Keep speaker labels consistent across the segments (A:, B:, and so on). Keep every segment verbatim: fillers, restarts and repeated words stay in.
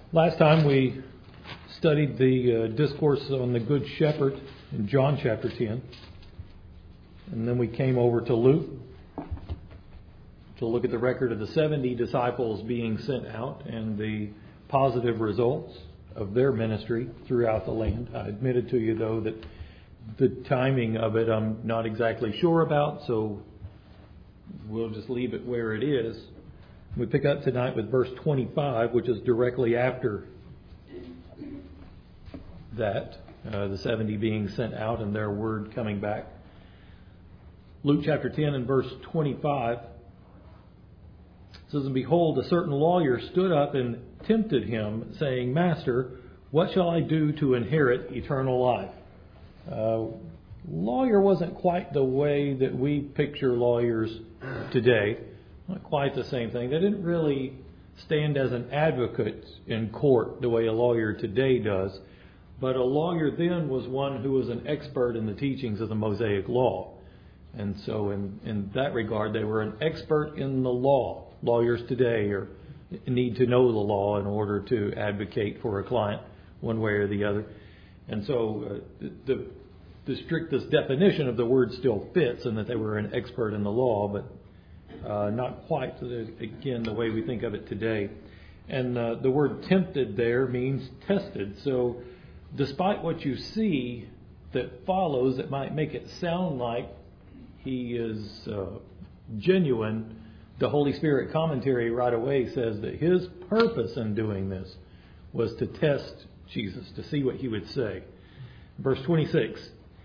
A: Last time we studied the uh, discourse on the Good Shepherd in John chapter ten. And then we came over to Luke to look at the record of the seventy disciples being sent out and the positive results of their ministry throughout the land. I admitted to you, though, that the timing of it I'm not exactly sure about, so we'll just leave it where it is. We pick up tonight with verse twenty-five, which is directly after that, uh, the seventy being sent out and their word coming back. Luke chapter ten and verse twenty-five says, "And behold, a certain lawyer stood up and tempted him, saying, Master, what shall I do to inherit eternal life?" Uh, lawyer wasn't quite the way that we picture lawyers today. Not quite the same thing. They didn't really stand as an advocate in court the way a lawyer today does. But a lawyer then was one who was an expert in the teachings of the Mosaic Law. And so in, in that regard, they were an expert in the law. Lawyers today are, need to know the law in order to advocate for a client one way or the other. And so uh, the, the strictest definition of the word still fits in that they were an expert in the law, but uh, not quite, again, the way we think of it today. And uh, the word tempted there means tested. So despite what you see that follows that might make it sound like he is uh, genuine, the Holy Spirit commentary right away says that his purpose in doing this was to test Jesus, to see what he would say. Verse twenty-six.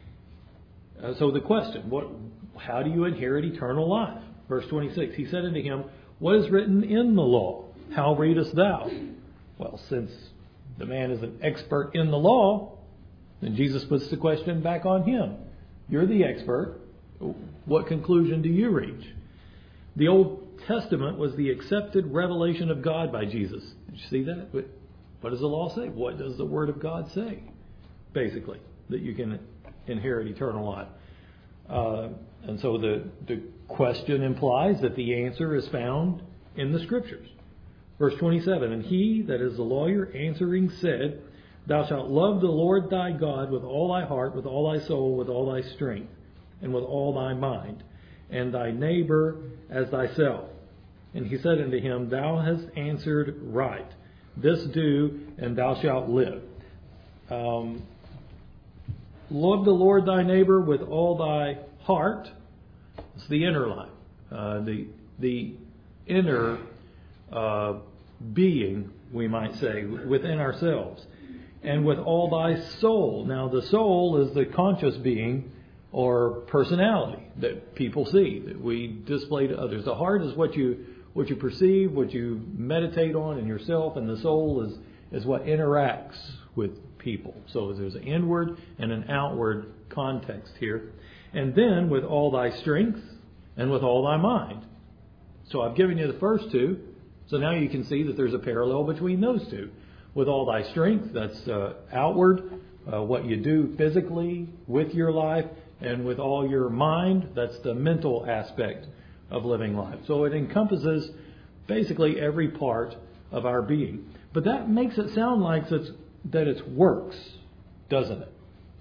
A: Uh, so the question, what? How do you inherit eternal life? Verse twenty-six. He said unto him, What is written in the law? How readest thou? Well, since the man is an expert in the law, then Jesus puts the question back on him. You're the expert. What conclusion do you reach? The Old Testament was the accepted revelation of God by Jesus. Did you see that? What does the law say? What does the Word of God say? Basically, that you can inherit eternal life. Uh, and so the, the question implies that the answer is found in the Scriptures. Verse twenty-seven, And he, that is the lawyer, answering said, Thou shalt love the Lord thy God with all thy heart, with all thy soul, with all thy strength, and with all thy mind, and thy neighbor as thyself. And he said unto him, Thou hast answered right. This do, and thou shalt live. Um, love the Lord thy neighbor with all thy heart. It's the inner life, uh, the the inner uh, being, we might say, within ourselves, and with all thy soul. Now, the soul is the conscious being or personality that people see, that we display to others. The heart is what you what you perceive, what you meditate on in yourself, and the soul is, is what interacts with people. So there's an inward and an outward context here. And then with all thy strength and with all thy mind. So I've given you the first two. So now you can see that there's a parallel between those two. With all thy strength, that's uh, outward, uh, what you do physically with your life. And with all your mind, that's the mental aspect of living life. So it encompasses basically every part of our being. But that makes it sound like it's, that it's works, doesn't it?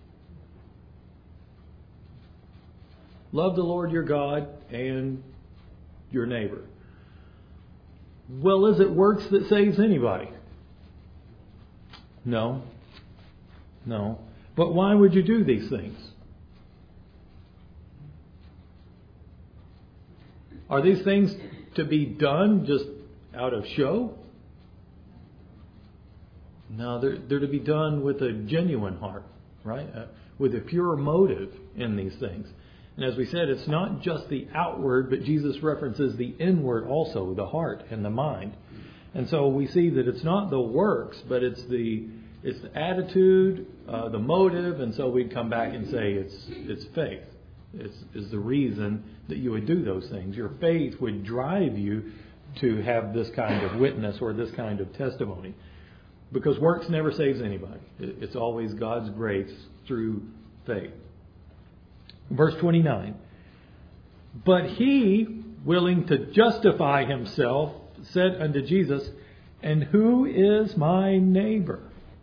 A: Love the Lord your God and your neighbor. Well, is it works that saves anybody? No. No. But why would you do these things? Are these things to be done just out of show? No, they're, they're to be done with a genuine heart, right? Uh, with a pure motive in these things. And as we said, it's not just the outward, but Jesus references the inward also, the heart and the mind. And so we see that it's not the works, but it's the it's the attitude, uh, the motive, and so we'd come back and say it's it's faith. It's, is the reason that you would do those things. Your faith would drive you to have this kind of witness or this kind of testimony. Because works never saves anybody. It's always God's grace through faith. Verse twenty-nine. But he, willing to justify himself, said unto Jesus, And who is my neighbor?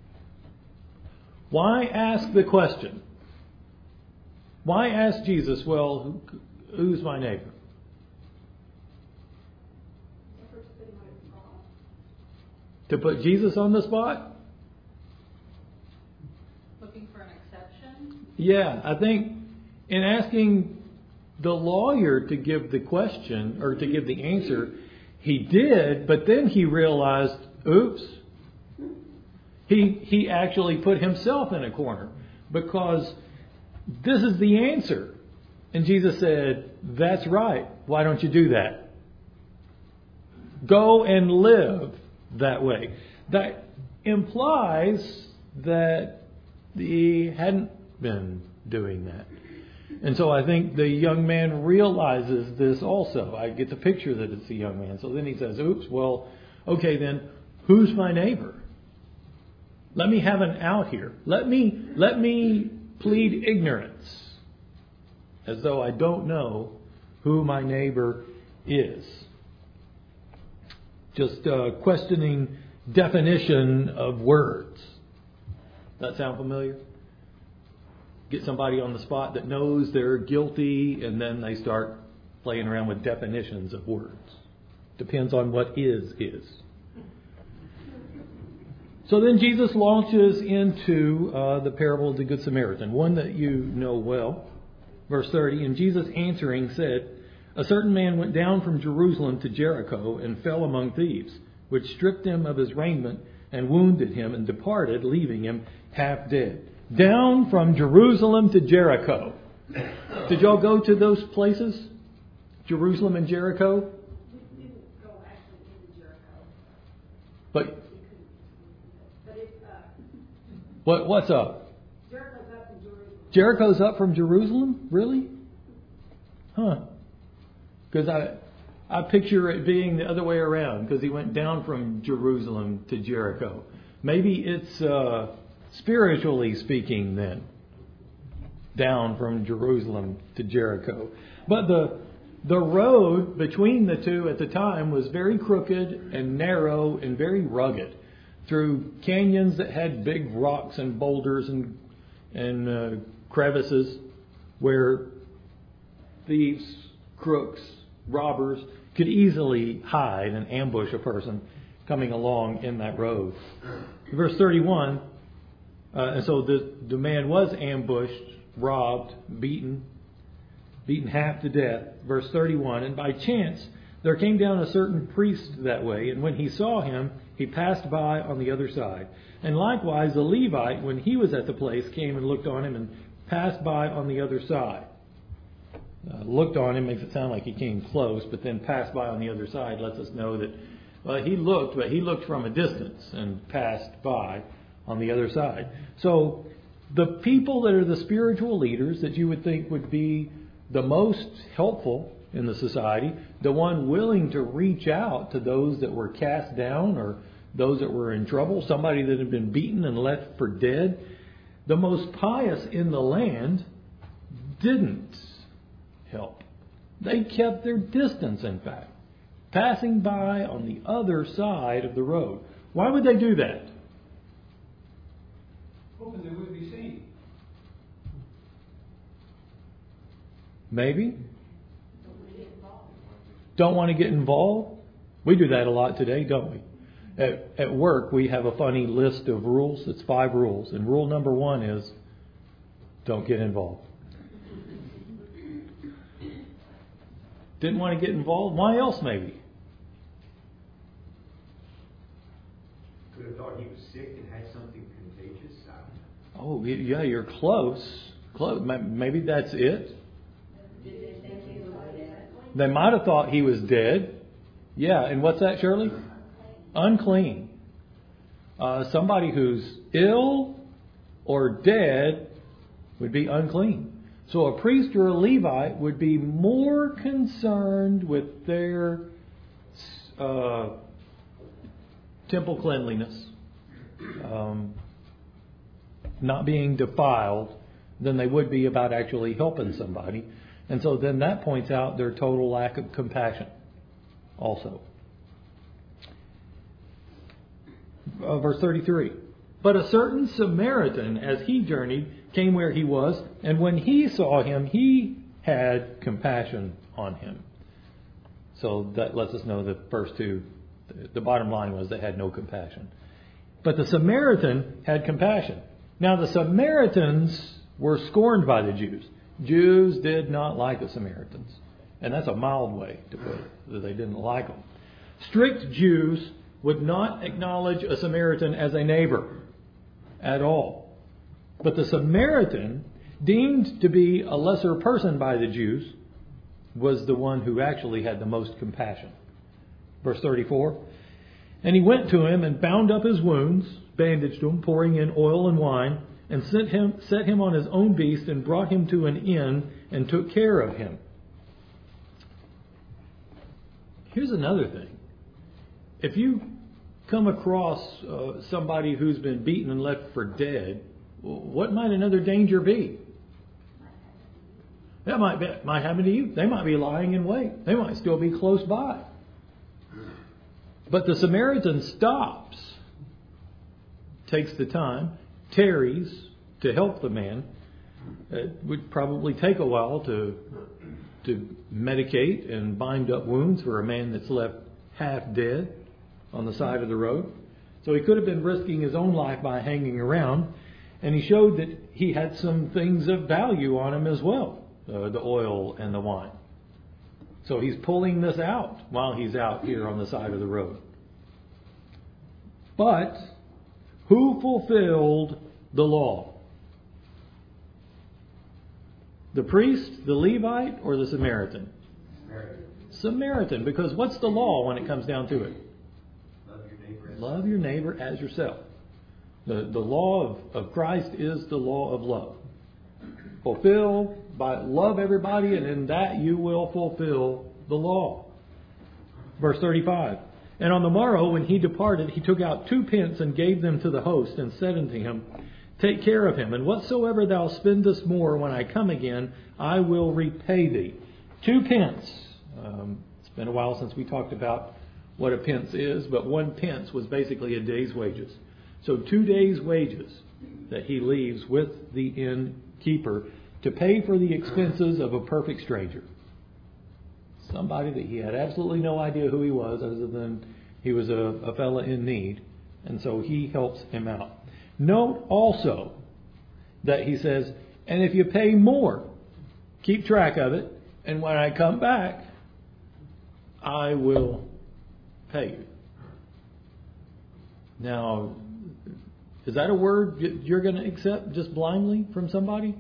A: Why ask the question? Why ask Jesus, well, who's my neighbor? To put Jesus on the spot?
B: Looking for an exception?
A: Yeah, I think in asking the lawyer to give the question or to give the answer, he did, but then he realized, oops, he he actually put himself in a corner because this is the answer. And Jesus said, that's right. Why don't you do that? Go and live that way. That implies that he hadn't been doing that. And so I think the young man realizes this also. I get the picture that it's the young man. So then he says, oops, well, okay, then who's my neighbor? Let me have an out here. Let me, let me plead ignorance as though I don't know who my neighbor is. Just uh, questioning definition of words. That sound familiar? Get somebody on the spot that knows they're guilty, and then they start playing around with definitions of words. Depends on what is is. So then Jesus launches into uh, the parable of the Good Samaritan, one that you know well. Verse thirty, and Jesus answering said, a certain man went down from Jerusalem to Jericho and fell among thieves, which stripped him of his raiment and wounded him and departed, leaving him half dead. Down from Jerusalem to Jericho. Did y'all go to those places? Jerusalem and Jericho?
C: We didn't go actually into Jericho.
A: But
C: But it's, uh,
A: what what's up?
C: Jericho's up in Jerusalem.
A: Jericho's up from Jerusalem? Really? Huh. Because I, I picture it being the other way around, because he went down from Jerusalem to Jericho. Maybe it's uh, spiritually speaking then, down from Jerusalem to Jericho. But the the road between the two at the time was very crooked and narrow and very rugged, through canyons that had big rocks and boulders and and uh, crevices where thieves, crooks, robbers could easily hide and ambush a person coming along in that road. Verse thirty-one, uh, and so the, the man was ambushed, robbed, beaten, beaten half to death. Verse thirty-one, and by chance there came down a certain priest that way, and when he saw him, he passed by on the other side. And likewise the Levite, when he was at the place, came and looked on him and passed by on the other side. Uh, looked on him makes it sound like he came close, but then passed by on the other side lets us know that, well, he looked, but he looked from a distance and passed by on the other side. So the people that are the spiritual leaders that you would think would be the most helpful in the society, the one willing to reach out to those that were cast down or those that were in trouble, somebody that had been beaten and left for dead, the most pious in the land didn't help. They kept their distance, in fact, passing by on the other side of the road. Why would they do that?
D: Hoping they would be seen.
A: Maybe. Don't want to get involved? We do that a lot today, don't we? At, at work, we have a funny list of rules. It's five rules. And rule number one is, don't get involved. Didn't want to get involved? Why else maybe?
E: Could have thought he was sick and had something contagious.
A: Oh, yeah, you're close. Close. Maybe that's it. They might have thought he was dead. Yeah, and what's that, Shirley? Unclean. Uh, somebody who's ill or dead would be unclean. So a priest or a Levite would be more concerned with their uh, temple cleanliness, um, not being defiled, than they would be about actually helping somebody. And so then that points out their total lack of compassion also. uh, verse thirty-three. But a certain Samaritan, as he journeyed, came where he was, and when he saw him, he had compassion on him. So that lets us know the first two, the bottom line was they had no compassion. But the Samaritan had compassion. Now the Samaritans were scorned by the Jews. Jews did not like the Samaritans. And that's a mild way to put it, that they didn't like them. Strict Jews would not acknowledge a Samaritan as a neighbor at all. But the Samaritan, deemed to be a lesser person by the Jews, was the one who actually had the most compassion. Verse thirty-four. And he went to him and bound up his wounds, bandaged him, pouring in oil and wine, and sent him, set him on his own beast and brought him to an inn and took care of him. Here's another thing. If you come across uh, somebody who's been beaten and left for dead, what might another danger be? That might be, might happen to you. They might be lying in wait. They might still be close by. But the Samaritan stops, takes the time, tarries to help the man. It would probably take a while to to medicate and bind up wounds for a man that's left half dead on the side of the road. So he could have been risking his own life by hanging around. And he showed that he had some things of value on him as well, uh, the oil and the wine. So he's pulling this out while he's out here on the side of the road. But who fulfilled the law? The priest, the Levite, or the Samaritan?
E: Samaritan.
A: Samaritan, because what's the law when it comes down to it?
E: Love your neighbor.
A: Love your neighbor as yourself. The, the law of, of Christ is the law of love. Fulfill by love everybody, and in that you will fulfill the law. Verse thirty-five. And on the morrow, when he departed, he took out two pence and gave them to the host, and said unto him, Take care of him, and whatsoever thou spendest more when I come again, I will repay thee. Two pence. Um, it's been a while since we talked about what a pence is, but one pence was basically a day's wages. So two days' wages that he leaves with the innkeeper to pay for the expenses of a perfect stranger. Somebody that he had absolutely no idea who he was, other than he was a, a fella in need. And so he helps him out. Note also that he says, and if you pay more, keep track of it, and when I come back, I will pay you. Now, is that a word you're going to accept just blindly from somebody?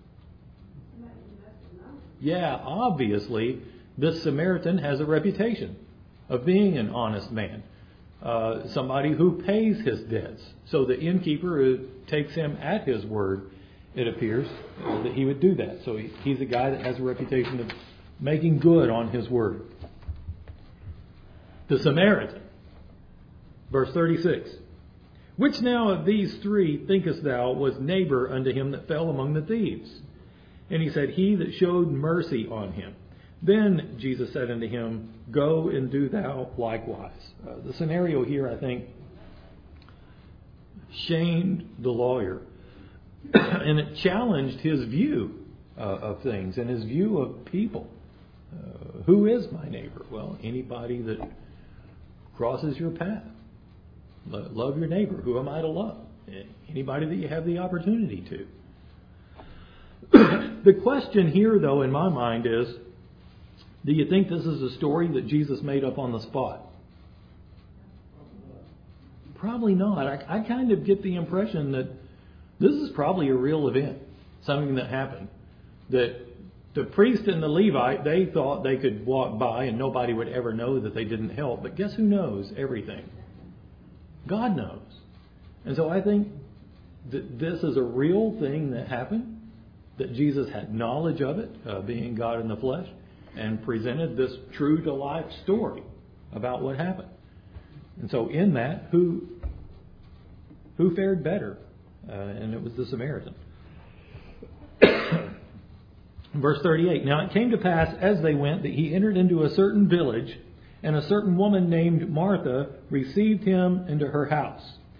A: Yeah, obviously, this Samaritan has a reputation of being an honest man. Uh, somebody who pays his debts. So the innkeeper uh, takes him at his word, it appears, uh, that he would do that. So he, he's a guy that has a reputation of making good on his word. The Samaritan. Verse thirty-six. Which now of these three thinkest thou was neighbor unto him that fell among the thieves? And he said, He that showed mercy on him. Then Jesus said unto him, Go and do thou likewise. Uh, the scenario here, I think, shamed the lawyer. And it challenged his view uh, of things and his view of people. Uh, who is my neighbor? Well, anybody that crosses your path. Lo- love your neighbor. Who am I to love? Anybody that you have the opportunity to. The question here, though, in my mind is, do you think this is a story that Jesus made up on the spot? Probably not. I, I kind of get the impression that this is probably a real event, something that happened. That the priest and the Levite, they thought they could walk by and nobody would ever know that they didn't help. But guess who knows everything? God knows. And so I think that this is a real thing that happened, that Jesus had knowledge of it, uh, being God in the flesh, and presented this true-to-life story about what happened. And so in that, who who fared better? Uh, and it was the Samaritan. Verse thirty-eight. Now it came to pass as they went that he entered into a certain village, and a certain woman named Martha received him into her house.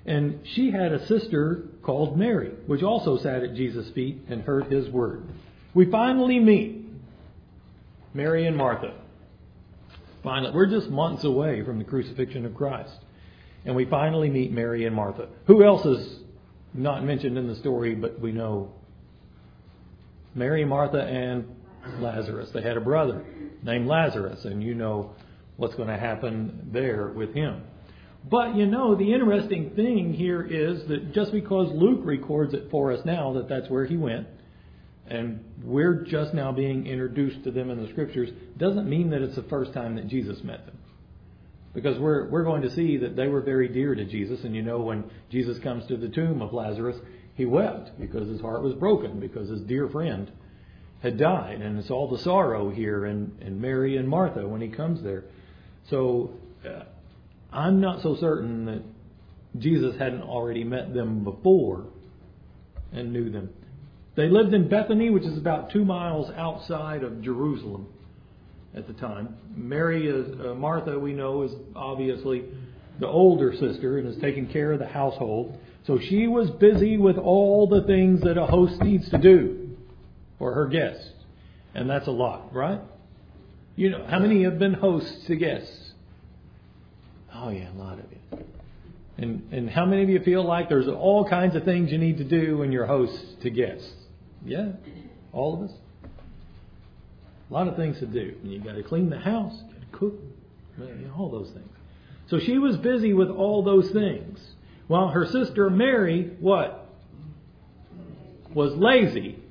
A: And she had a sister called Mary, which also sat at Jesus' feet and heard his word. We finally meet Mary and Martha. Finally, we're just months away from the crucifixion of Christ. And we finally meet Mary and Martha. Who else is not mentioned in the story, but we know? Mary, Martha, and Lazarus. They had a brother named Lazarus, and you know what's going to happen there with him. But you know, the interesting thing here is that just because Luke records it for us now, that that's where he went, and we're just now being introduced to them in the Scriptures, doesn't mean that it's the first time that Jesus met them. Because we're we're going to see that they were very dear to Jesus. And you know, when Jesus comes to the tomb of Lazarus, he wept because his heart was broken, because his dear friend had died. And it's all the sorrow here in, in Mary and Martha when he comes there. So uh, I'm not so certain that Jesus hadn't already met them before and knew them. They lived in Bethany, which is about two miles outside of Jerusalem at the time. Mary is, uh, Martha, we know, is obviously the older sister and is taking care of the household. So she was busy with all the things that a host needs to do for her guests. And that's a lot, right? You know, how many have been hosts to guests? Oh yeah, a lot of you. And and how many of you feel like there's all kinds of things you need to do when you're hosts to guests? Yeah, all of us. A lot of things to do. You got to clean the house, you got to cook, you know, all those things. So she was busy with all those things. While her sister Mary, what? Was lazy.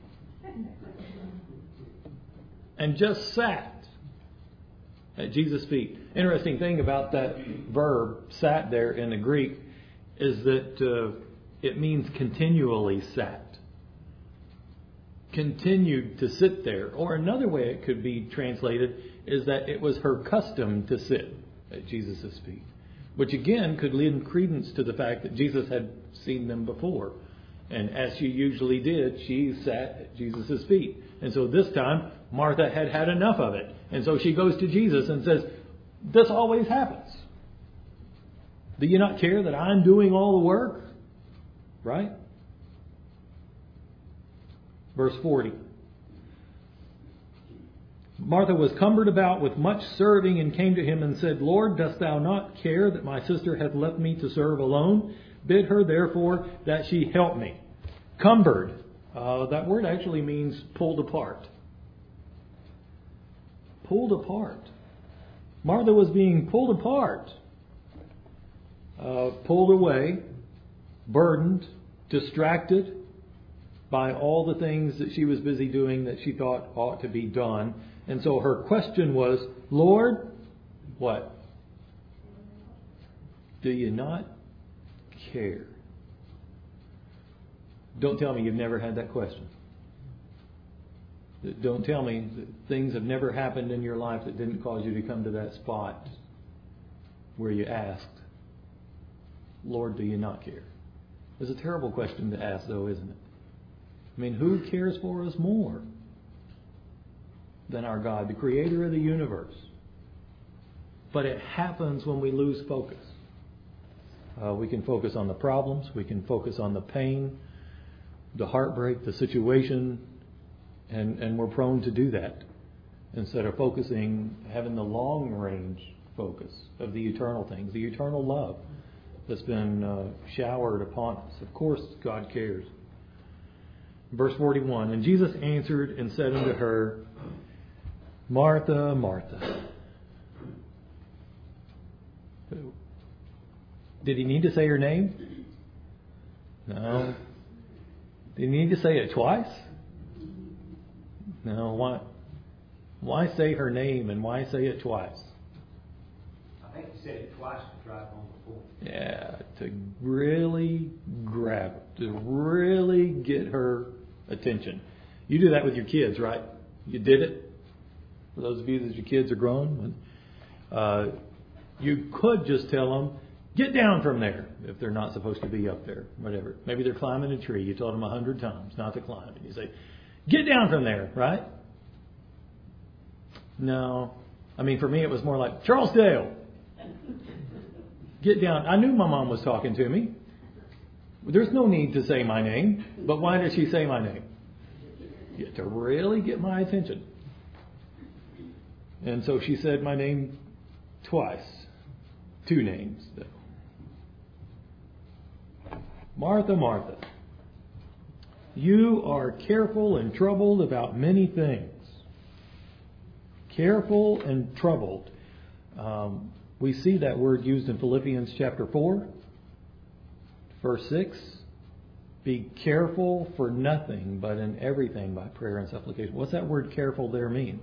A: And just sat at Jesus' feet. Interesting thing about that verb, sat there in the Greek, is that uh, it means continually sat. Continued to sit there. Or another way it could be translated is that it was her custom to sit at Jesus' feet. Which again could lend credence to the fact that Jesus had seen them before. And as she usually did, she sat at Jesus' feet. And so this time, Martha had had enough of it. And so she goes to Jesus and says, this always happens. Do you not care that I'm doing all the work? Right? Verse forty. Martha was cumbered about with much serving and came to him and said, Lord, dost thou not care that my sister hath left me to serve alone? Bid her therefore that she help me. Cumbered. Uh, that word actually means pulled apart. Pulled apart. Martha was being pulled apart. Uh, pulled away. Burdened. Distracted by all the things that she was busy doing that she thought ought to be done. And so her question was, Lord, what? Do you not care? Don't tell me you've never had that question. Don't tell me that things have never happened in your life that didn't cause you to come to that spot where you asked, Lord, do you not care? It's a terrible question to ask, though, isn't it? I mean, who cares for us more than our God, the creator of the universe? But it happens when we lose focus. Uh, we can focus on the problems. We can focus on the pain, the heartbreak, the situation. And, and we're prone to do that instead of focusing, having the long range focus of the eternal things, the eternal love that's been uh, showered upon us. Of course, God cares. Verse forty-one, and Jesus answered and said unto her, Martha, Martha. Did he need to say her name? No. Did he need to say it twice? No. Why, why say her name and why say it twice?
E: I think he said it twice to drive home the point.
A: Yeah, to really grab it, to really get her attention. You do that with your kids, right? You did it. For those of you that your kids are grown, uh, you could just tell them, get down from there if they're not supposed to be up there, whatever. Maybe they're climbing a tree. You told them a hundred times not to climb it. You say, get down from there, right? No. I mean, for me, it was more like, Charles Dale, get down. I knew my mom was talking to me. There's no need to say my name, but why does she say my name? Yeah, to really get my attention. And so she said my name twice. Two names, though. Martha, Martha, you are careful and troubled about many things. Careful and troubled. Um, we see that word used in Philippians chapter four, verse six. Be careful for nothing, but in everything by prayer and supplication. What's that word careful there mean?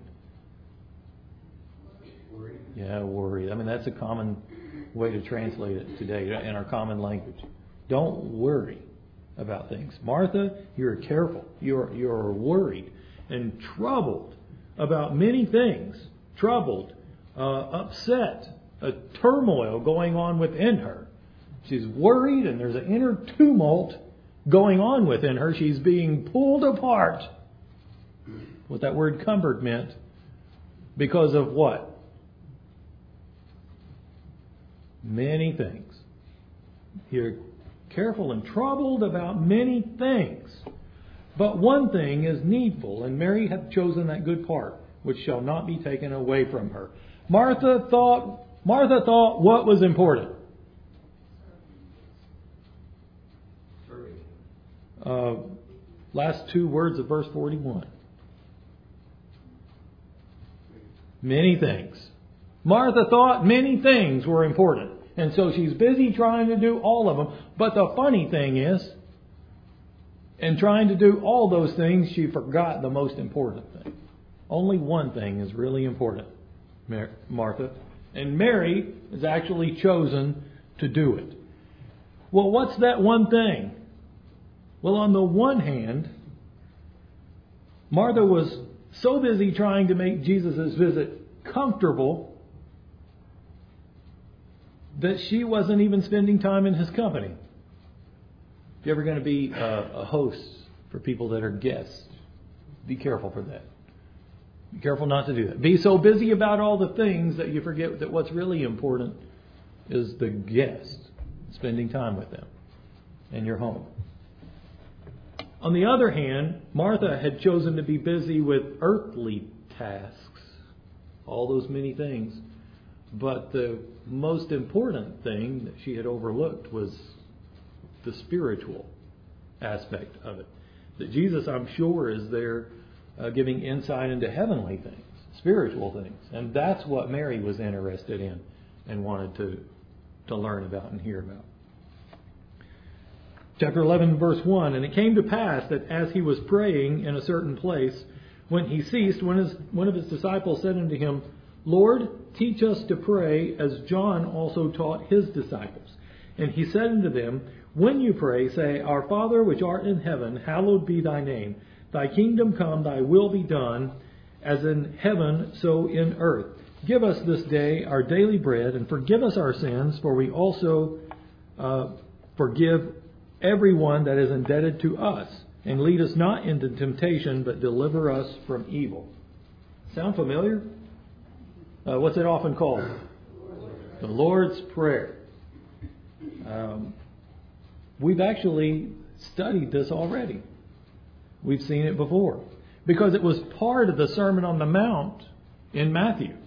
E: Worry.
A: Yeah, worry. I mean, that's a common way to translate it today in our common language. Don't worry about things. Martha, you're careful. You're, you're worried and troubled about many things. Troubled, uh, upset, a turmoil going on within her. She's worried and there's an inner tumult going on within her. She's being pulled apart. What that word cumbered meant. Because of what? Many things. You're careful and troubled about many things. But one thing is needful, and Mary hath chosen that good part, which shall not be taken away from her. Martha thought, Martha thought what was important? Uh, last two words of verse forty-one. Many things. Martha thought many things were important. And so she's busy trying to do all of them. But the funny thing is, in trying to do all those things, she forgot the most important thing. Only one thing is really important, Martha. And Mary is actually chosen to do it. Well, what's that one thing? Well, on the one hand, Martha was so busy trying to make Jesus' visit comfortable that she wasn't even spending time in his company. If you're ever going to be a, a host for people that are guests, be careful for that. Be careful not to do that. Be so busy about all the things that you forget that what's really important is the guest, spending time with them in your home. On the other hand, Martha had chosen to be busy with earthly tasks, all those many things. But the most important thing that she had overlooked was the spiritual aspect of it. That Jesus, I'm sure, is there uh, giving insight into heavenly things, spiritual things. And that's what Mary was interested in and wanted to, to learn about and hear about. Chapter eleven, verse one, and it came to pass that as he was praying in a certain place, when he ceased, one of his, one of his disciples said unto him, Lord, teach us to pray as John also taught his disciples. And he said unto them, when you pray, say, Our Father which art in heaven, hallowed be thy name. Thy kingdom come, thy will be done, as in heaven, so in earth. Give us this day our daily bread, and forgive us our sins, for we also uh, forgive everyone that is indebted to us. And lead us not into temptation, but deliver us from evil. Sound familiar? Uh, what's it often called? The Lord's Prayer. Um, we've actually studied this already. We've seen it before. Because it was part of the Sermon on the Mount in Matthew.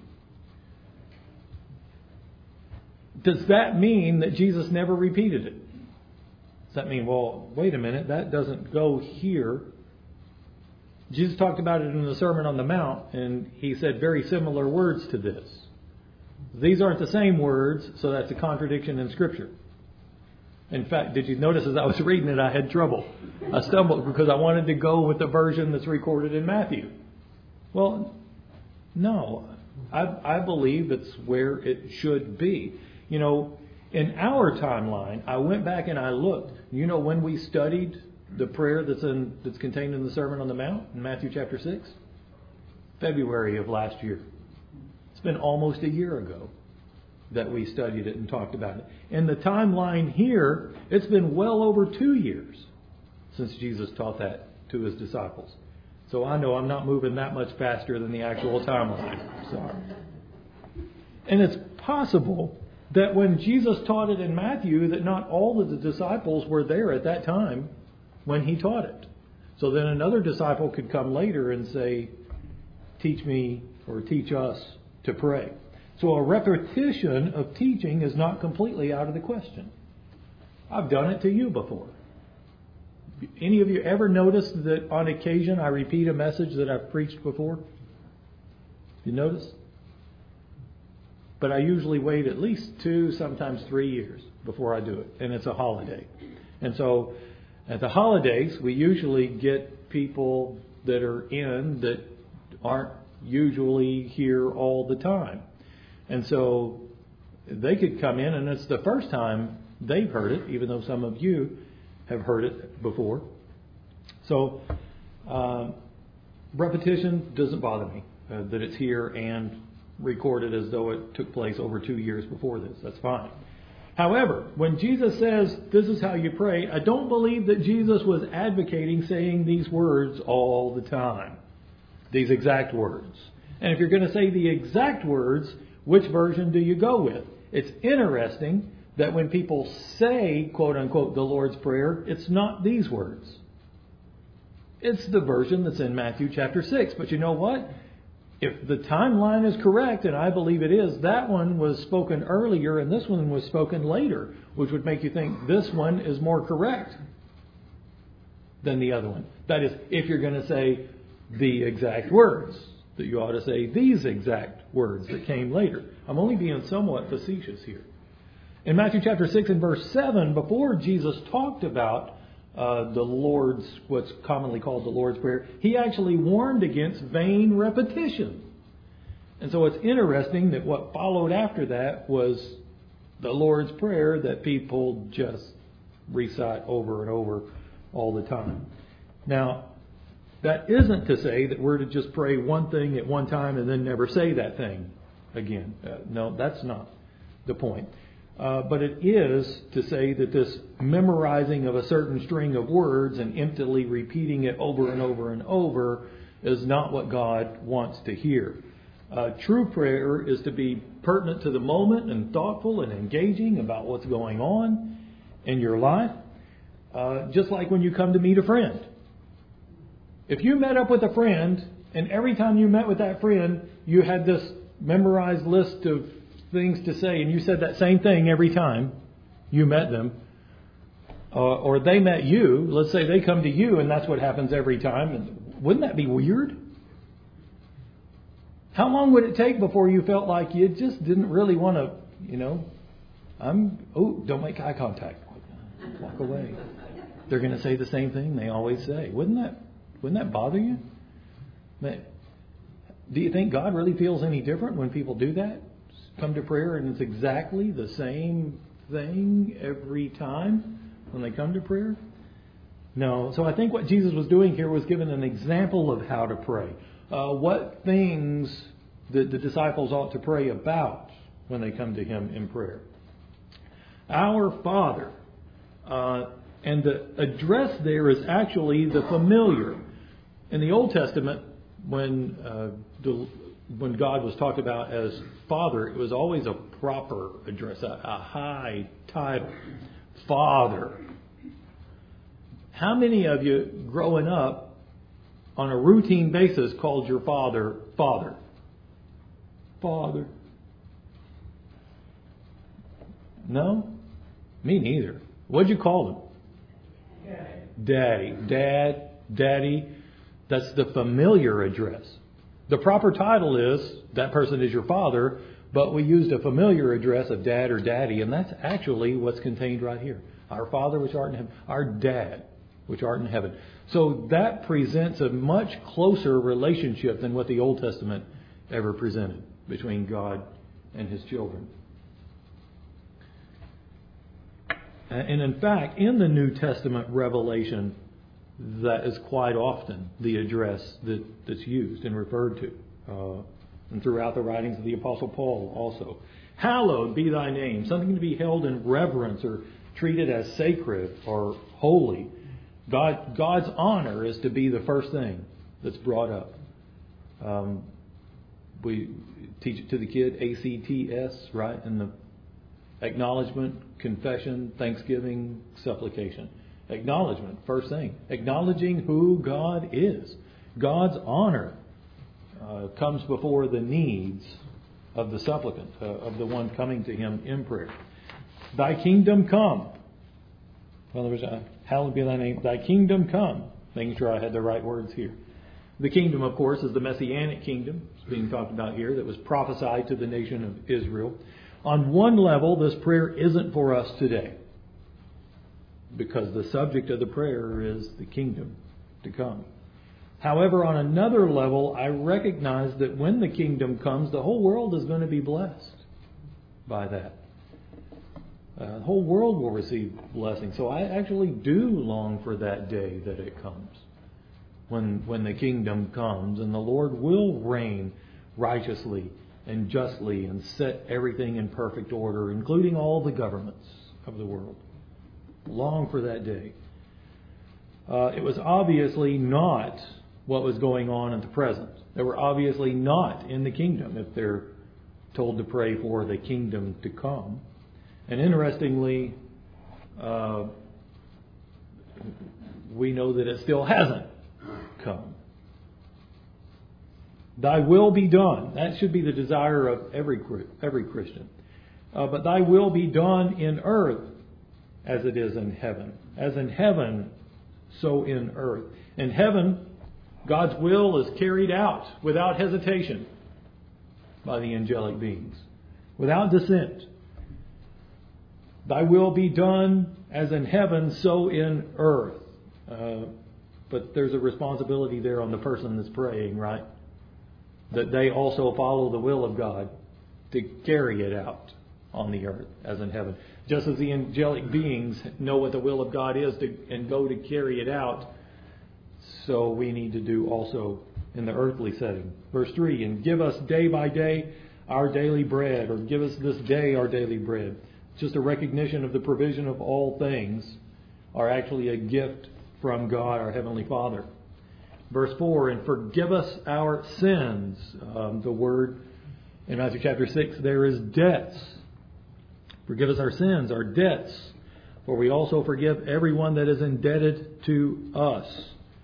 A: Does that mean that Jesus never repeated it? Does that mean, well, wait a minute, that doesn't go here. Jesus talked about it in the Sermon on the Mount, and he said very similar words to this. These aren't the same words, so that's a contradiction in Scripture. In fact, did you notice as I was reading it, I had trouble. I stumbled because I wanted to go with the version that's recorded in Matthew. Well, no. I, I believe it's where it should be. You know, in our timeline, I went back and I looked. You know when we studied the prayer that's in that's contained in the Sermon on the Mount in Matthew chapter six? February of last year. It's been almost a year ago that we studied it and talked about it. In the timeline here, it's been well over two years since Jesus taught that to his disciples. So I know I'm not moving that much faster than the actual timeline. Sorry. And it's possible that when Jesus taught it in Matthew, that not all of the disciples were there at that time when he taught it. So then another disciple could come later and say, teach me or teach us to pray. So a repetition of teaching is not completely out of the question. I've done it to you before. Any of you ever noticed that on occasion I repeat a message that I've preached before? You notice? But I usually wait at least two, sometimes three years before I do it. And it's a holiday. And so at the holidays, we usually get people that are in that aren't usually here all the time. And so they could come in and it's the first time they've heard it, even though some of you have heard it before. So uh, repetition doesn't bother me, uh, that it's here and recorded as though it took place over two years before this. That's fine. However, when Jesus says, this is how you pray, I don't believe that Jesus was advocating saying these words all the time. These exact words. And if you're going to say the exact words, which version do you go with? It's interesting that when people say, quote unquote, the Lord's Prayer, it's not these words. It's the version that's in Matthew chapter six. But you know what? If the timeline is correct, and I believe it is, that one was spoken earlier and this one was spoken later, which would make you think this one is more correct than the other one. That is, if you're going to say the exact words, that you ought to say these exact words that came later. I'm only being somewhat facetious here. In Matthew chapter six and verse seven, before Jesus talked about uh, the Lord's, what's commonly called the Lord's Prayer, he actually warned against vain repetition. And so it's interesting that what followed after that was the Lord's Prayer that people just recite over and over all the time. Now, that isn't to say that we're to just pray one thing at one time and then never say that thing again. Uh, no, that's not the point. Uh, but it is to say that this memorizing of a certain string of words and emptily repeating it over and over and over is not what God wants to hear. Uh, true prayer is to be pertinent to the moment and thoughtful and engaging about what's going on in your life. Uh, just like when you come to meet a friend. If you met up with a friend and every time you met with that friend, you had this memorized list of things to say and you said that same thing every time you met them, uh, or they met you, let's say they come to you and that's what happens every time, and wouldn't that be weird? How long would it take before you felt like you just didn't really want to, you know, I'm, oh, don't make eye contact. Walk away. They're going to say the same thing they always say. Wouldn't that Wouldn't that bother you? Do you think God really feels any different when people do that? Come to prayer and it's exactly the same thing every time when they come to prayer? No. So I think what Jesus was doing here was giving an example of how to pray. Uh, what things that the disciples ought to pray about when they come to Him in prayer. Our Father. Uh, and the address there is actually the familiar. In the Old Testament, when uh, the, when God was talked about as Father, it was always a proper address, a, a high title. Father. How many of you growing up on a routine basis called your father Father? Father. No? Me neither. What'd you call him? Daddy. Dad. Daddy. That's the familiar address. The proper title is, that person is your father, but we used a familiar address of dad or daddy, and that's actually what's contained right here. Our Father which art in heaven. Our Dad which art in heaven. So that presents a much closer relationship than what the Old Testament ever presented between God and His children. And in fact, in the New Testament revelation, that is quite often the address that, that's used and referred to. Uh, and throughout the writings of the Apostle Paul also. Hallowed be thy name. Something to be held in reverence or treated as sacred or holy. God, God's honor is to be the first thing that's brought up. Um, we teach it to the kid, A C T S, right? In the Acknowledgement, confession, thanksgiving, supplication. Acknowledgement, first thing. Acknowledging who God is. God's honor uh, comes before the needs of the supplicant, uh, of the one coming to Him in prayer. Thy kingdom come. In other words, uh, hallowed be thy name. Thy kingdom come. Making sure I had the right words here. The kingdom, of course, is the Messianic kingdom. It's being talked about here, that was prophesied to the nation of Israel. On one level, this prayer isn't for us today, because the subject of the prayer is the kingdom to come. However, on another level, I recognize that when the kingdom comes, the whole world is going to be blessed by that. Uh, the whole world will receive blessing. So I actually do long for that day that it comes. When, when the kingdom comes and the Lord will reign righteously and justly and set everything in perfect order, including all the governments of the world. Long for that day. Uh, it was obviously not what was going on at the present. They were obviously not in the kingdom if they're told to pray for the kingdom to come. And interestingly, uh, we know that it still hasn't come. Thy will be done. That should be the desire of every every Christian. Uh, but thy will be done in earth as it is in heaven. As in heaven, so in earth. In heaven, God's will is carried out without hesitation by the angelic beings, without dissent. Thy will be done as in heaven, so in earth. Uh, but there's a responsibility there on the person that's praying, right? That they also follow the will of God to carry it out on the earth as in heaven. Just as the angelic beings know what the will of God is to, and go to carry it out, so we need to do also in the earthly setting. Verse three, and give us day by day our daily bread, or give us this day our daily bread. Just a recognition of the provision of all things are actually a gift from God, our Heavenly Father. Verse four, and forgive us our sins. Um, the word in Matthew chapter six, there is debts. Forgive us our sins, our debts, for we also forgive everyone that is indebted to us.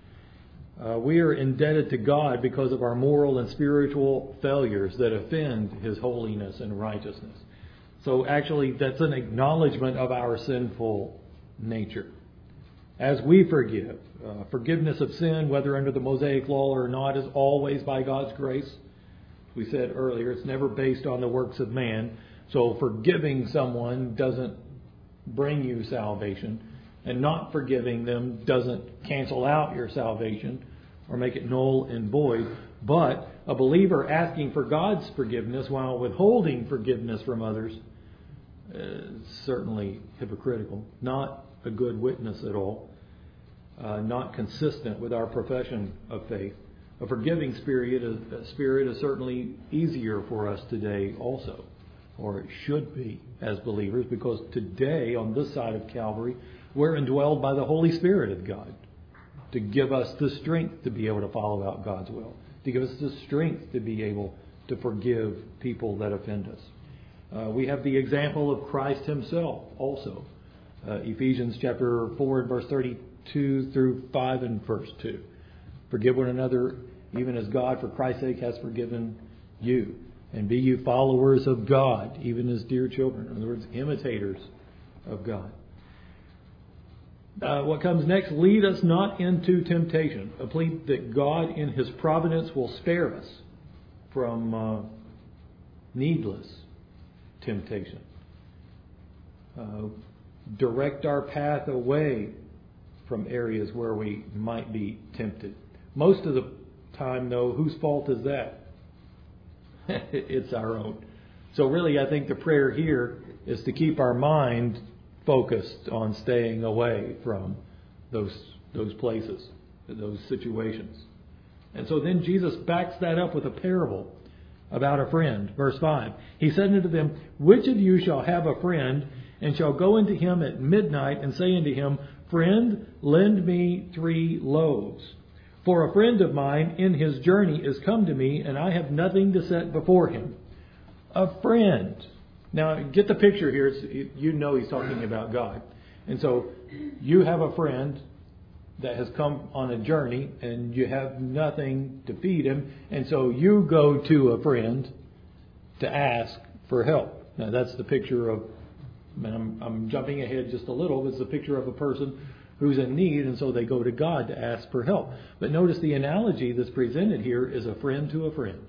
A: Uh, we are indebted to God because of our moral and spiritual failures that offend His holiness and righteousness. So actually, that's an acknowledgement of our sinful nature. As we forgive, uh, forgiveness of sin, whether under the Mosaic law or not, is always by God's grace. We said earlier, it's never based on the works of man. So forgiving someone doesn't bring you salvation, and not forgiving them doesn't cancel out your salvation or make it null and void. But a believer asking for God's forgiveness while withholding forgiveness from others is certainly hypocritical, not a good witness at all, uh, not consistent with our profession of faith. A forgiving spirit is, a spirit is certainly easier for us today also, or it should be as believers, because today on this side of Calvary we're indwelled by the Holy Spirit of God to give us the strength to be able to follow out God's will, to give us the strength to be able to forgive people that offend us. Uh, we have the example of Christ Himself also. Uh, Ephesians chapter four and verse thirty-two through five and verse two. Forgive one another even as God for Christ's sake has forgiven you. And be you followers of God, even as dear children. In other words, imitators of God. Uh, what comes next, lead us not into temptation. A plea that God in His providence will spare us from uh, needless temptation. Uh, direct our path away from areas where we might be tempted. Most of the time, though, whose fault is that? It's our own. So really, I think the prayer here is to keep our mind focused on staying away from those those places, those situations. And so then Jesus backs that up with a parable about a friend. Verse five. He said unto them, which of you shall have a friend, and shall go unto him at midnight, and say unto him, Friend, lend me three loaves. For a friend of mine in his journey is come to me, and I have nothing to set before him. A friend. Now, get the picture here. It's, you know he's talking about God. And so you have a friend that has come on a journey and you have nothing to feed him. And so you go to a friend to ask for help. Now, that's the picture of, and I'm, I'm jumping ahead just a little, but it's the picture of a person who's in need, and so they go to God to ask for help. But notice the analogy that's presented here is a friend to a friend.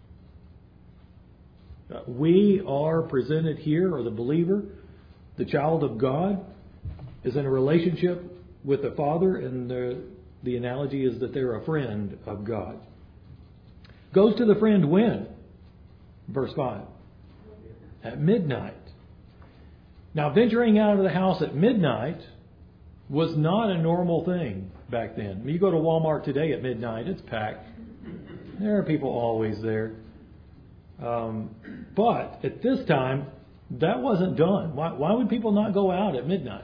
A: Uh, we are presented here, or the believer, the child of God, is in a relationship with the Father, and the, the analogy is that they're a friend of God. Goes to the friend when? Verse five. At midnight. Now, venturing out of the house at midnight was not a normal thing back then. You go to Walmart today at midnight, it's packed. There are people always there. Um, but at this time, that wasn't done. Why, why would people not go out at midnight?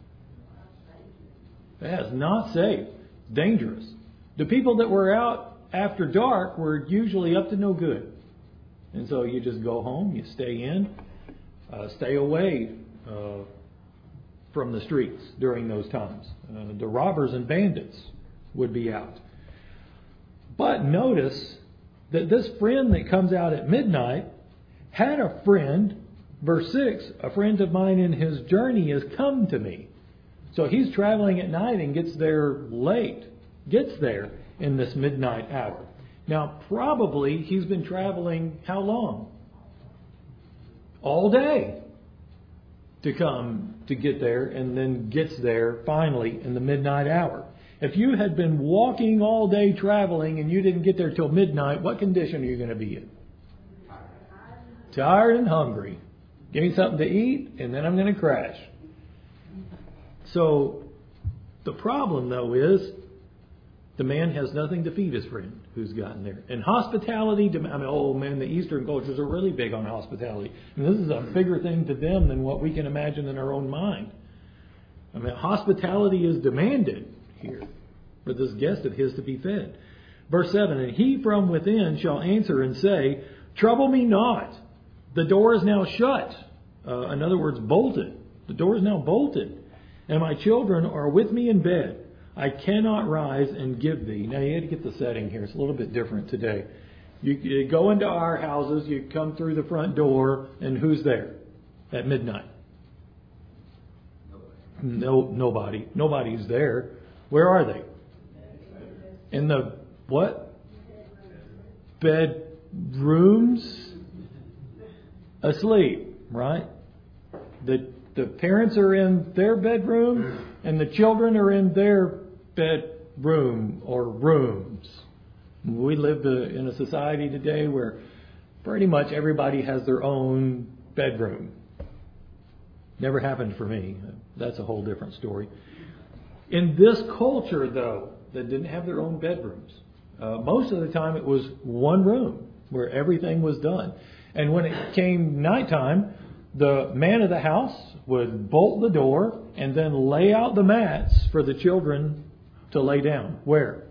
A: That's not safe. Dangerous. The people that were out after dark were usually up to no good. And so you just go home, you stay in, uh, stay away uh, from the streets during those times. Uh, the robbers and bandits would be out. But notice that this friend that comes out at midnight had a friend, verse six, a friend of mine in his journey has come to me. So he's traveling at night and gets there late, gets there in this midnight hour. Now, probably he's been traveling how long? All day to come to get there, and then gets there finally in the midnight hour. If you had been walking all day traveling and you didn't get there till midnight, what condition are you going to be in? Tired and hungry. Give me something to eat and then I'm going to crash. So the problem, though, is the man has nothing to feed his friend who's gotten there. And hospitality, I mean, oh man, the Eastern cultures are really big on hospitality. And this is a bigger thing to them than what we can imagine in our own mind. I mean, hospitality is demanded here for this guest of his to be fed. Verse seven, and he from within shall answer and say, trouble me not. The door is now shut. Uh, in other words, bolted. The door is now bolted. And my children are with me in bed. I cannot rise and give thee. Now you had to get the setting here. It's a little bit different today. You, you go into our houses, you come through the front door, and who's there at midnight? No, nobody. Nobody's there. Where are they? In the what? Bedrooms? Asleep, right? The the parents are in their bedroom and the children are in their bedroom or rooms. We live in a society today where pretty much everybody has their own bedroom. Never happened for me. That's a whole different story. In this culture, though, that didn't have their own bedrooms, uh, most of the time it was one room where everything was done. And when it came nighttime, the man of the house would bolt the door and then lay out the mats for the children to lay down. Where?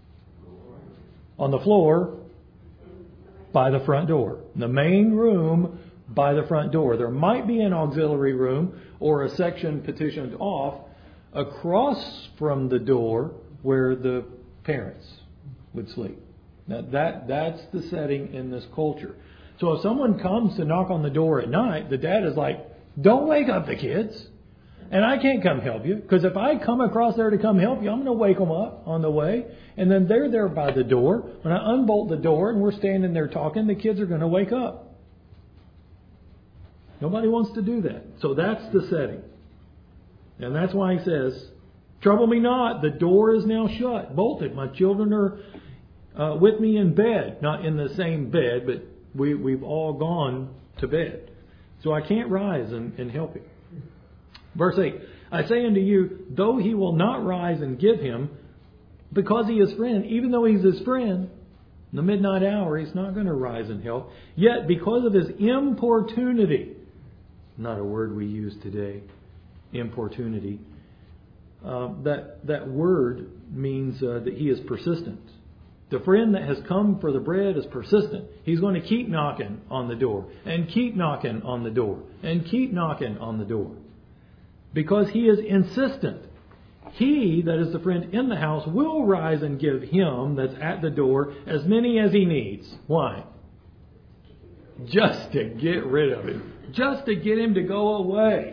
A: On the floor by the front door. The main room by the front door. There might be an auxiliary room or a section petitioned off across from the door where the parents would sleep. Now that that's the setting in this culture. So if someone comes to knock on the door at night, the dad is like, don't wake up the kids. And I can't come help you. Because if I come across there to come help you, I'm going to wake them up on the way. And then they're there by the door. When I unbolt the door and we're standing there talking, the kids are going to wake up. Nobody wants to do that. So that's the setting. And that's why he says, trouble me not. The door is now shut, bolted. My children are uh, with me in bed. Not in the same bed, but we, we've all gone to bed. So I can't rise and, and help him. Verse eight, I say unto you, though he will not rise and give him, because he is friend, even though he's his friend, in the midnight hour, he's not going to rise and help. Yet, because of his importunity, not a word we use today, importunity, uh, that, that word means uh, that he is persistent. The friend that has come for the bread is persistent. He's going to keep knocking on the door and keep knocking on the door and keep knocking on the door because he is insistent. He, that is the friend in the house, will rise and give him that's at the door as many as he needs. Why? Just to get rid of him. Just to get him to go away.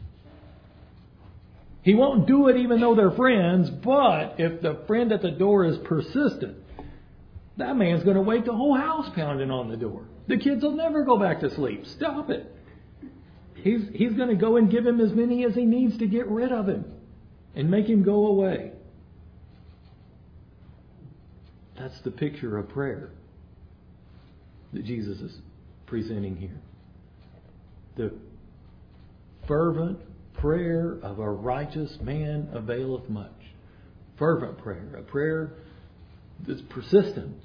A: He won't do it even though they're friends, but if the friend at the door is persistent, that man's going to wake the whole house pounding on the door. The kids will never go back to sleep. Stop it. He's, he's going to go and give him as many as he needs to get rid of him and make him go away. That's the picture of prayer that Jesus is presenting here. The fervent prayer of a righteous man availeth much. Fervent prayer. A prayer that's persistent.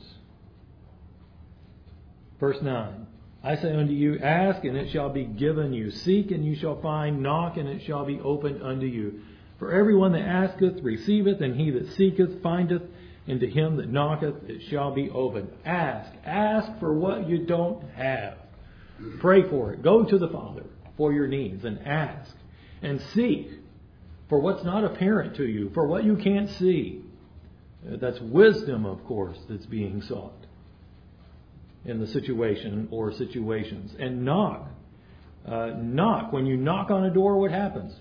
A: Verse nine. I say unto you, ask and it shall be given you. Seek and you shall find. Knock and it shall be opened unto you. For everyone that asketh receiveth, and he that seeketh findeth, and to him that knocketh it shall be opened. Ask. Ask for what you don't have. Pray for it. Go to the Father for your needs and ask. And seek for what's not apparent to you, for what you can't see. That's wisdom, of course, that's being sought in the situation or situations. And knock. Uh, knock. When you knock on a door, what happens?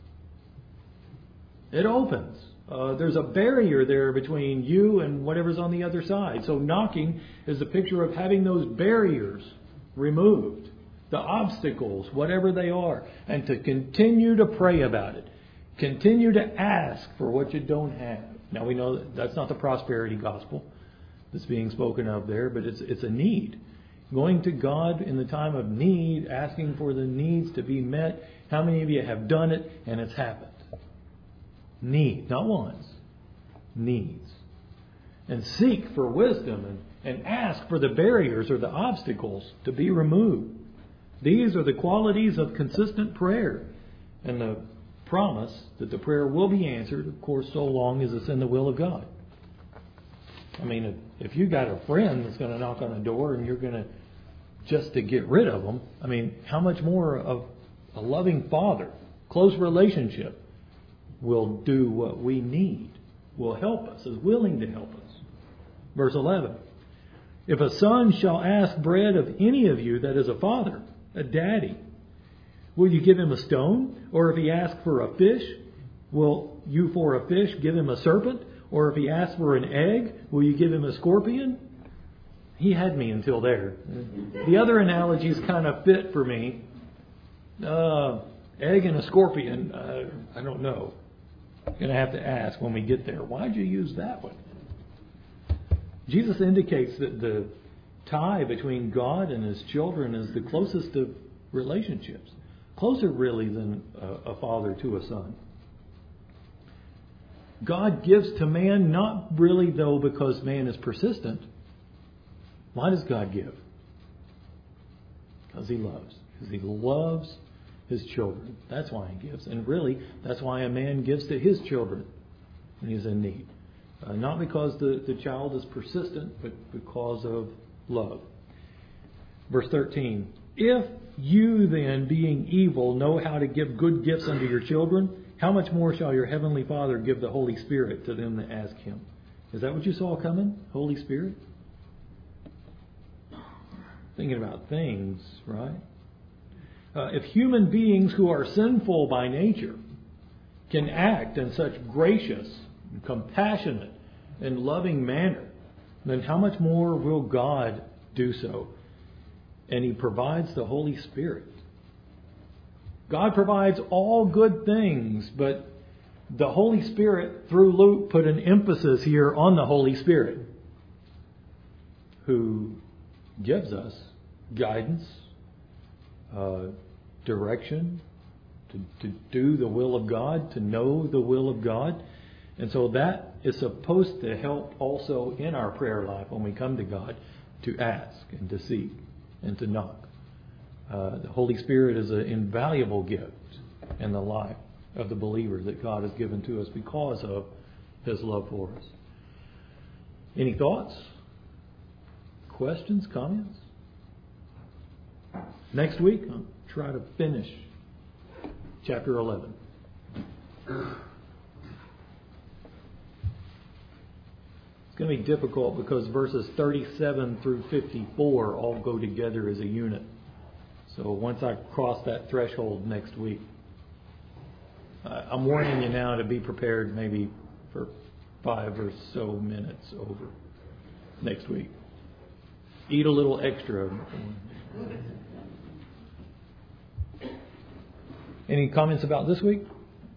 A: It opens. Uh, there's a barrier there between you and whatever's on the other side. So knocking is a picture of having those barriers removed. The obstacles, whatever they are. And to continue to pray about it. Continue to ask for what you don't have. Now we know that that's not the prosperity gospel that's being spoken of there, but it's it's a need. Going to God in the time of need, asking for the needs to be met. How many of you have done it and it's happened? Need, not wants. Needs. And seek for wisdom and, and ask for the barriers or the obstacles to be removed. These are the qualities of consistent prayer. And the promise that the prayer will be answered, of course, so long as it's in the will of God. I mean, if, if you got a friend that's going to knock on the door and you're going to just to get rid of them, I mean, how much more of a loving Father, close relationship, will do what we need, will help us, is willing to help us. Verse eleven. If a son shall ask bread of any of you that is a father, a daddy, will you give him a stone? Or if he asks for a fish, will you for a fish give him a serpent? Or if he asks for an egg, will you give him a scorpion? He had me until there. The other analogies kind of fit for me. Uh, egg and a scorpion, uh, I don't know. I'm going to have to ask when we get there. Why'd you use that one? Jesus indicates that the tie between God and His children is the closest of relationships. Closer, really, than a, a father to a son. God gives to man, not really, though, because man is persistent. Why does God give? Because He loves. Because He loves His children. That's why He gives. And really, that's why a man gives to his children when he's in need. Uh, not because the, the child is persistent, but because of love. Verse thirteen. If you then, being evil, know how to give good gifts unto your children, how much more shall your heavenly Father give the Holy Spirit to them that ask Him? Is that what you saw coming? Holy Spirit? Thinking about things, right? Uh, if human beings who are sinful by nature can act in such gracious, compassionate, and loving manner, then how much more will God do so? And He provides the Holy Spirit. God provides all good things, but the Holy Spirit, through Luke, put an emphasis here on the Holy Spirit, who gives us guidance, uh, direction, to, to do the will of God, to know the will of God. And so that is supposed to help also in our prayer life when we come to God, to ask and to seek and to knock. Uh, the Holy Spirit is an invaluable gift in the life of the believer that God has given to us because of His love for us. Any thoughts? Questions? Comments? Next week, I'll try to finish chapter eleven. It's going to be difficult because verses thirty-seven through fifty-four all go together as a unit. So once I cross that threshold next week, I'm warning you now to be prepared maybe for five or so minutes over next week. Eat a little extra. Any comments about this week?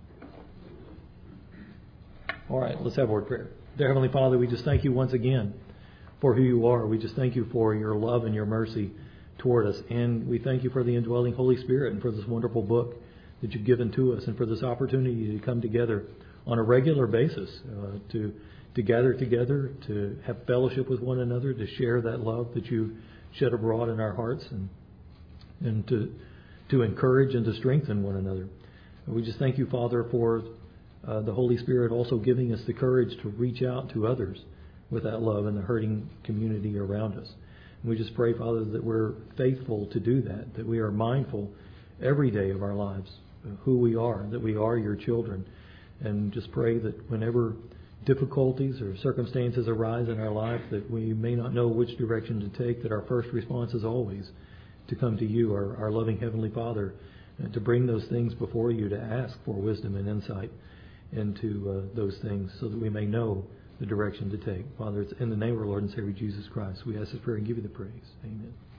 A: All right, let's have a word of prayer. Dear Heavenly Father, we just thank you once again for who you are. We just thank you for your love and your mercy toward us. And we thank you for the indwelling Holy Spirit and for this wonderful book that you've given to us and for this opportunity to come together on a regular basis, uh, to to gather together, to have fellowship with one another, to share that love that you've shed abroad in our hearts, and and to to encourage and to strengthen one another. And we just thank you, Father, for uh, the Holy Spirit also giving us the courage to reach out to others with that love in the hurting community around us. And we just pray, Father, that we're faithful to do that, that we are mindful every day of our lives of who we are, that we are your children. And just pray that whenever difficulties or circumstances arise in our life that we may not know which direction to take, that our first response is always to come to you, our, our loving Heavenly Father, and to bring those things before you, to ask for wisdom and insight into uh, those things so that we may know the direction to take. Father, it's in the name of our Lord and Savior Jesus Christ we ask this prayer and give you the praise. Amen.